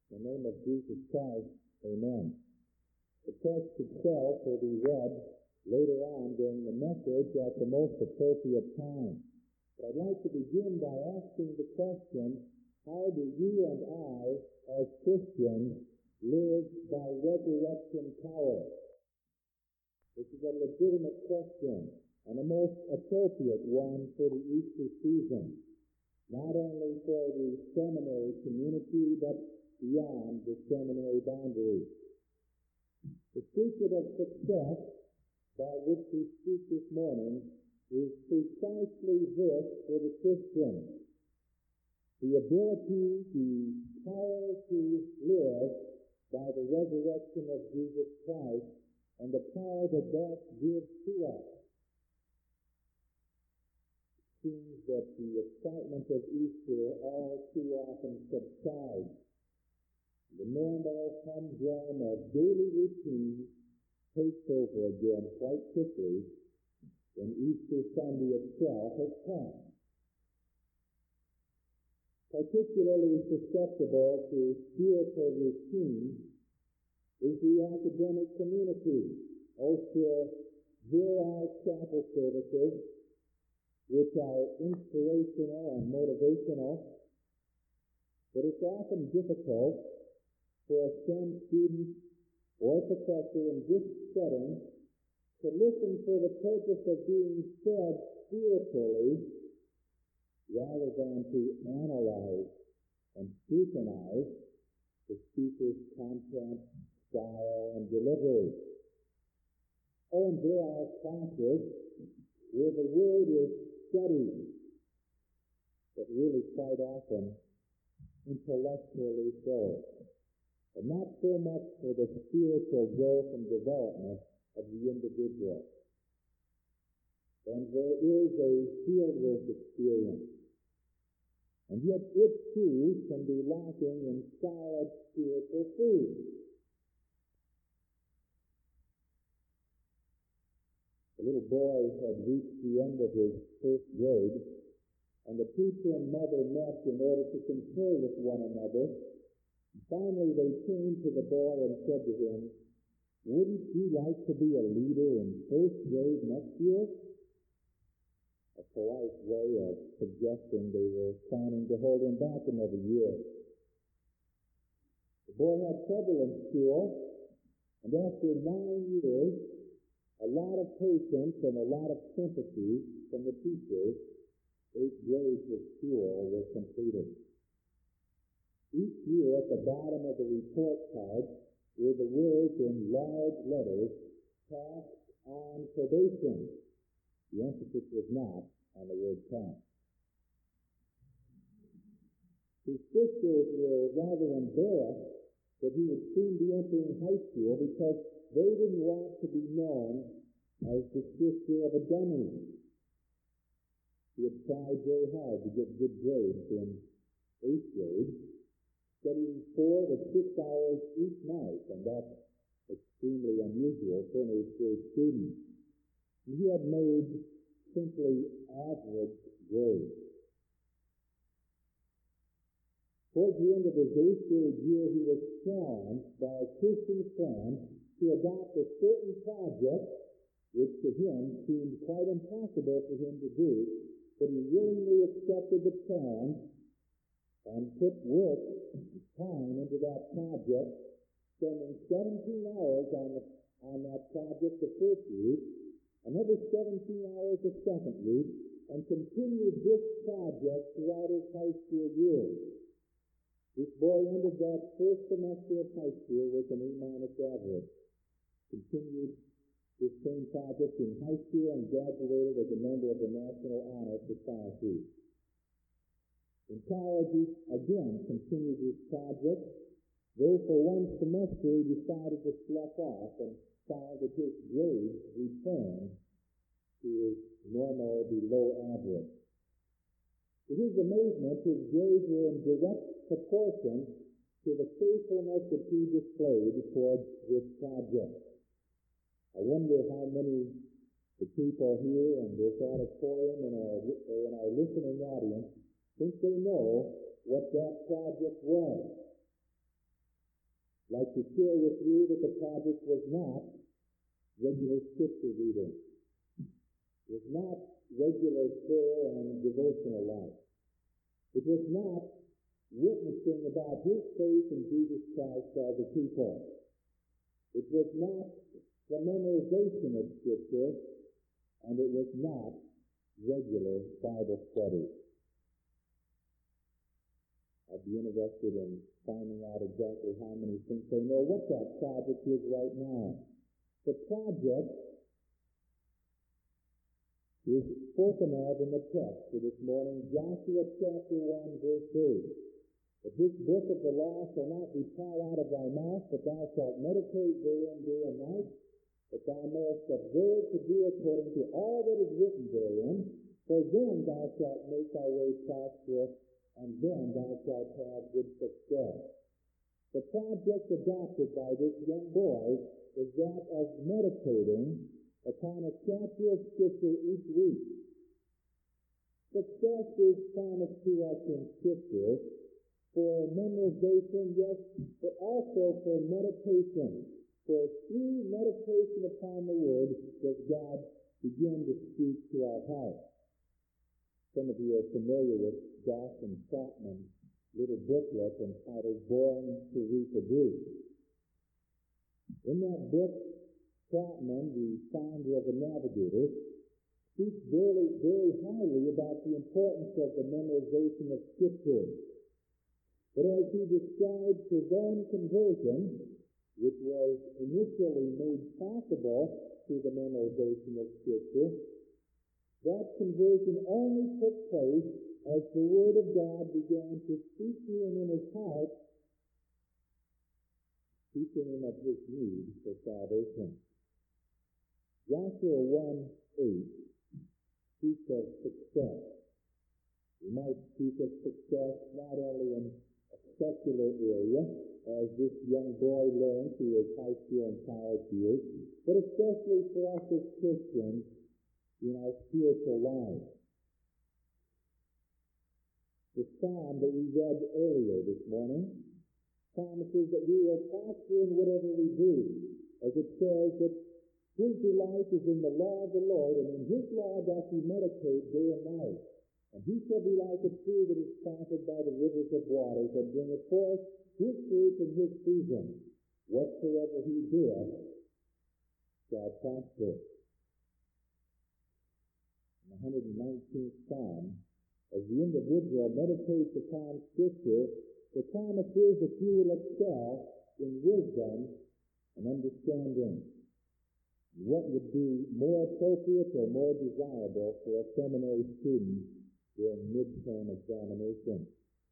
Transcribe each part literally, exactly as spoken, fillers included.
In the name of Jesus Christ, amen. The text itself will be read later on during the message at the most appropriate time. But I'd like to begin by asking the question, how do you and I, as Christians, live by resurrection power? This is a legitimate question and a most appropriate one for the Easter season, not only for the seminary community, but beyond the seminary boundaries. The secret of success by which we speak this morning is precisely this for the Christian: the ability, the power to live by the resurrection of Jesus Christ and the power that that gives to us. It seems that the excitement of Easter all too often subsides. The normal humdrum of daily routine takes over again quite quickly when Easter Sunday itself has passed. Particularly susceptible to spiritual routine is the academic community. Oh, sure, there are chapel services which are inspirational and motivational, but it's often difficult for a STEM student or professor in this setting to listen for the purpose of being fed spiritually rather than to analyze and scrutinize the speaker's content, style, and delivery. Oh, and there are classes where the word is studied, but really quite often intellectually so, and not so much for the spiritual growth and development of the individual. And there is a fieldwork experience, and yet it too can be lacking in solid spiritual food. The little boy had reached the end of his first grade, and the teacher and mother met in order to confer with one another. Finally, they turned to the boy and said to him, "Wouldn't you like to be a leader in first grade next year?" A polite way of suggesting they were planning to hold him back another year. The boy had trouble in school, and after nine years, a lot of patience and a lot of sympathy from the teachers, eight grades of school were completed. Each year at the bottom of the report card were the words in large letters, "Passed on probation." The emphasis was not on the word "pass." His sisters were rather embarrassed that he would soon be entering high school because they didn't want to be known as the sister of a dummy. He had tried very hard to get good grades in eighth grade, studying four to six hours each night, and that's extremely unusual for an eighth grade student. He had made simply average grades. Towards the end of his eighth grade year, he was challenged by a Christian friend to adopt a certain project, which to him seemed quite impossible for him to do, but he willingly accepted the challenge and put work and time into that project, spending seventeen hours on, the, on that project the first week, another seventeen hours the second week, and continued this project throughout his high school years. This boy ended that first semester of high school with an A-minus average, continued this same project in high school, and graduated as a member of the National Honor Society. In college, he again continued his project, though for one semester he decided to slack off and found that his grades returned to his normal below average. To his amazement, his grades were in direct proportion to the faithfulness that he displayed towards this project. I wonder how many the people here in this auditorium and our, or in our listening audience think they know what that project was. I'd like to share with you that the project was not regular scripture reading. It was not regular prayer and devotional life. It was not witnessing about His faith in Jesus Christ to other people. It was not the memorization of Scripture, and it was not regular Bible study. I'd be interested in finding out exactly how many think they know what that project is right now. The project is spoken of in the text for this morning, Joshua chapter one, verse eight. That this book of the law shall not depart out of thy mouth, but thou shalt meditate therein day and night, that thou mayest observe to do according to all that is written therein, for then thou shalt make thy way prosperous, and then thou shalt have good success. The project adopted by this young boy is that of meditating upon a chapter of Scripture each week. Success is promised to us in Scripture for memorization, yes, but also for meditation. For through meditation upon the Word does God begin to speak to our hearts. Some of you are familiar with Dawson Trotman's little booklet entitled Born to Reproduce. In that book, Trotman, the founder of the Navigator, speaks very, very highly about the importance of the memorization of Scripture. But as he describes his own conversion, which was initially made possible through the memorization of Scripture, that conversion only took place as the Word of God began to speak to him in his heart, speaking him of his need for salvation. Joshua one eight speaks of success. We might speak of success not only in a secular area, as this young boy learned through his high school and college years, but especially for us as Christians in our spiritual lives. The psalm that we read earlier this morning promises that we will prosper in whatever we do, as it says that his delight is in the law of the Lord, and in his law doth he meditate day and night. And he shall be like a tree that is planted by the rivers of waters, that bringeth forth his fruit in his season. Whatsoever he doeth shall prosper. In the one hundred nineteenth Psalm, as the individual meditates upon Scripture, the promise is that you will excel in wisdom and understanding. What would be more appropriate or more desirable for a seminary student during midterm examination?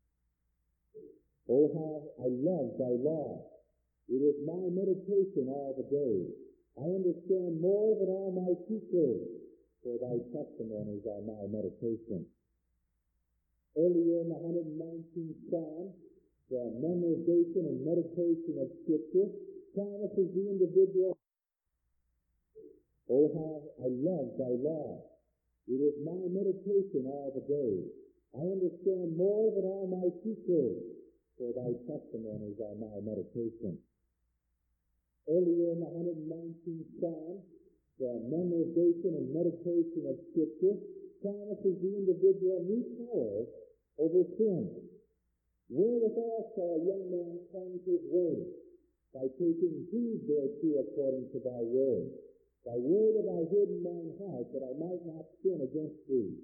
Oh, how I love thy law. It is my meditation all the day. I understand more than all my teachers, for thy testimonies are my meditation. Earlier in the one hundred nineteenth Psalm, the memorization and meditation of Scripture promises the individual, oh, how I love thy law. It is my meditation all the day. I understand more than all my teachers, for thy testimonies are my meditation. Earlier in the one hundred nineteenth Psalm, the memorization and meditation of Scripture promises the individual new power over sin. Wherewithal shall a young man cleanse his way? By taking heed thereto according to thy word. Thy word have I hid in mine heart, that I might not sin against thee.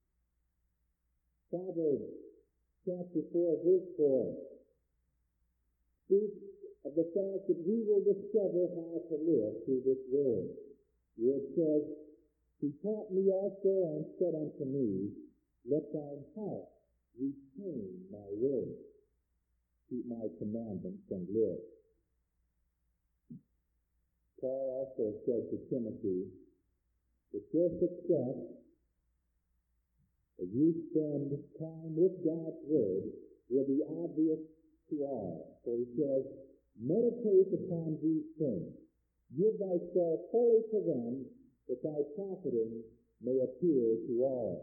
Proverbs chapter four, verse four speaks of the fact that we will discover how to live through this word. Where it says, he taught me also and said unto me, let thine heart retain my word. Keep my commandments and live. Paul also said to Timothy that your success, as you spend time with God's word, will be obvious to all. For he says, meditate upon these things. Give thyself wholly to them, that thy profiting may appear to all.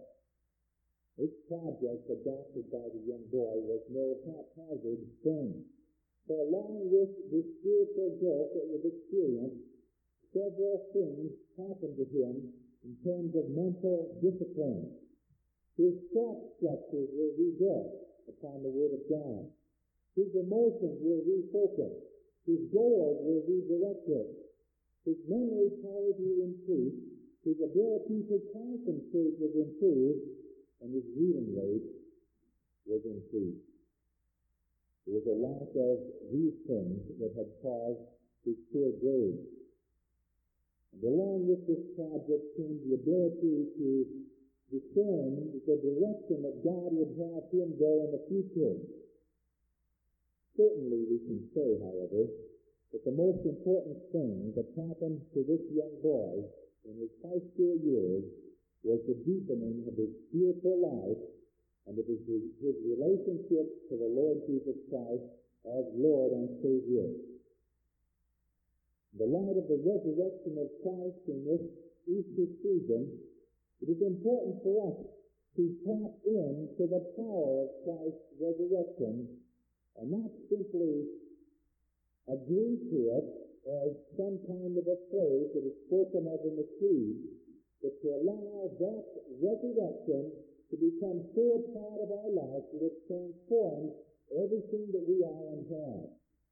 This project adopted by the young boy was no haphazard thing. For along with the spiritual growth that was experienced, several things happened to him in terms of mental discipline. His thought structures were rebuilt upon the Word of God. His emotions were refocused. His goals were redirected. His memory powers were increased. His ability to concentrate was improved. And his reading rate was increased. It was a lack of these things that had caused his poor grades. And along with this project came the ability to discern the direction that God would have him go in the future. Certainly we can say, however, that the most important thing that happened to this young boy in his high school years was the deepening of his spiritual life and of his, his relationship to the Lord Jesus Christ as Lord and Savior. In the light of the resurrection of Christ in this Easter season, it is important for us to tap into the power of Christ's resurrection and not simply agree to it as some kind of a phrase that is spoken of in the creed, but to allow that resurrection to become so a part of our life that it transforms everything that we are and have.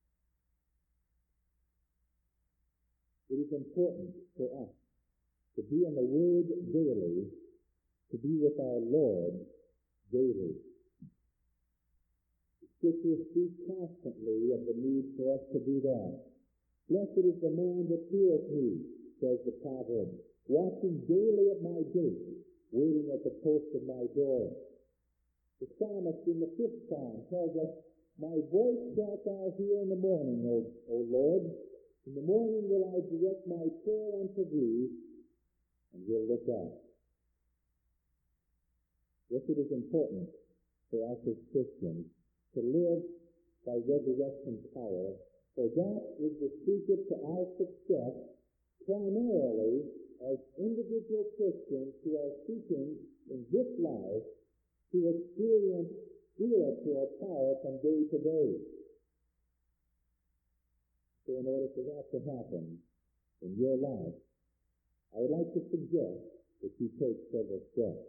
It is important for us to be in the Word daily, to be with our Lord daily. The Scripture speaks constantly of the need for us to do that. Blessed is the man that heareth me, says the proverb, watching daily at my gate, waiting at the post of my door. The psalmist in the fifth psalm tells us, my voice shalt thou hear in the morning, O, o Lord. In the morning will I direct my prayer unto thee, and will look up. Yes, it is important for us as Christians to live by resurrection power, for that is the secret to our success, primarily as individual Christians who are seeking in this life to experience spiritual power from day to day. So in order for that to happen in your life, I would like to suggest that you take several steps.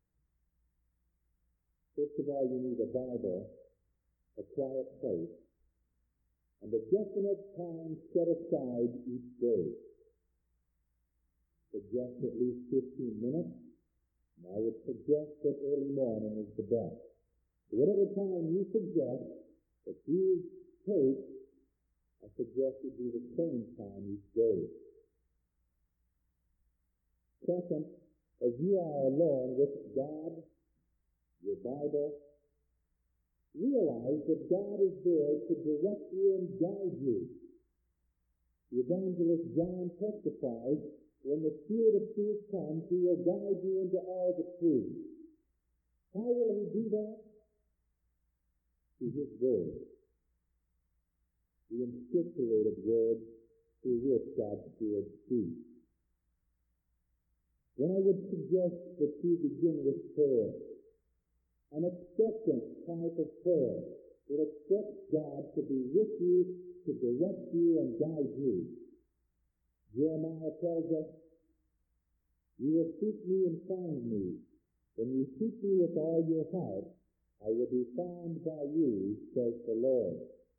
First of all, you need a Bible, a quiet place, and a definite time set aside each day. Suggest at least fifteen minutes, and I would suggest that early morning is the best. Whatever time you suggest that you take, I suggest it be the same time each day. Second, as you are alone with God, your Bible, realize that God is there to direct you and guide you. The evangelist John testifies, when the Spirit of truth comes, he will guide you into all the truth. How will he do that? Through his Word. The inscripturated Word through which God's Spirit speaks. Then I would suggest that you begin with prayer. An expectant type of prayer that expects God to be with you, to direct you, and guide you. Jeremiah tells us, you will seek me and find me. When you seek me with all your heart, I will be found by you, says the Lord.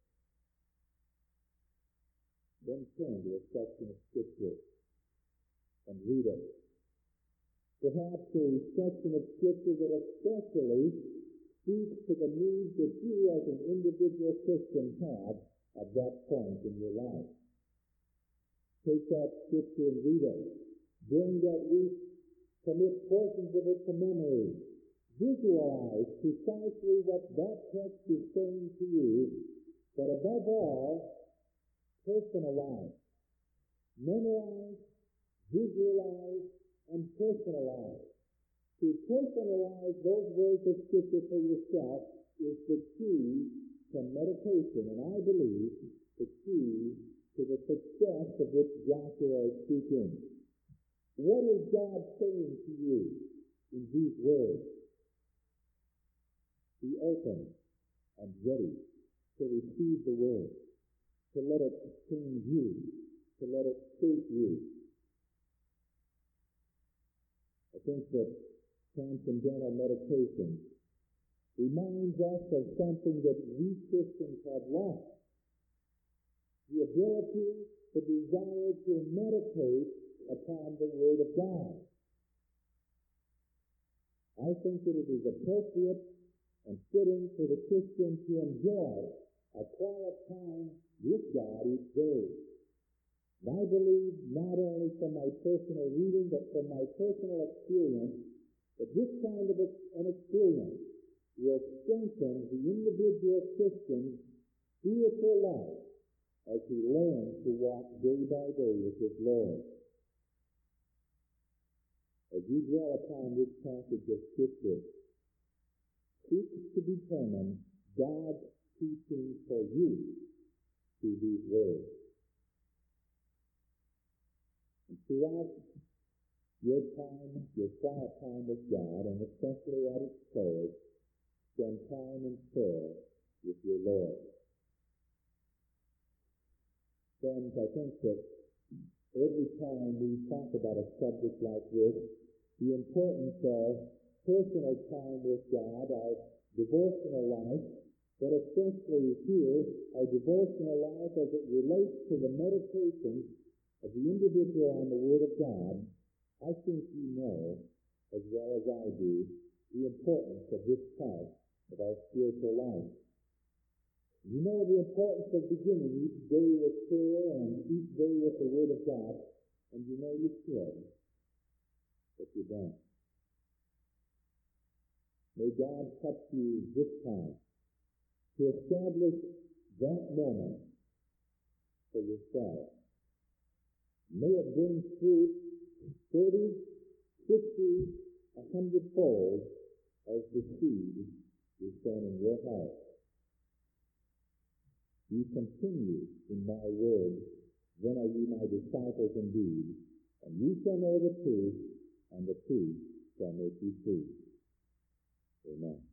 Then turn to a section of Scripture and read it. Perhaps a section of Scripture that especially speaks to the needs that you as an individual Christian have at that point in your life. Take that Scripture and read it. During that week, commit portions of it to memory. Visualize precisely what that text is saying to you, but above all, personalize. Memorize, visualize, and personalize. To personalize those words of Scripture for yourself is the key to meditation, and I believe the key to the success of which Joshua is speaking. What is God saying to you in these words? Be open and ready to receive the Word, to let it change you, to let it shape you. I think that transcendental meditation reminds us of something that we Christians have lost. The ability, the desire to meditate upon the Word of God. I think that it is appropriate and fitting for the Christian to enjoy a quiet time with God each day. And I believe not only from my personal reading, but from my personal experience, that this kind of an experience will strengthen the individual Christian's spiritual life as he learns to walk day by day with his Lord. As you dwell upon this passage of Scripture, seek to determine God's teaching for you through these words. And throughout your time, your quiet time with God, and especially at its close, spend time in prayer with your Lord. Friends, I think that every time we talk about a subject like this, the importance of personal time with God, our devotional life, but especially here, our devotional life as it relates to the meditation of the individual on the Word of God, I think you know, as well as I do, the importance of this part of our spiritual life. You know the importance of beginning each day with prayer and each day with the Word of God, and you know you should, but you don't. May God touch you this time to establish that moment for yourself. May it bring fruit thirty, sixty, a hundredfold as the seed is sown in your heart. You continue in my word, then are you my disciples indeed, and you shall know the truth, and the truth shall make you free. Amen.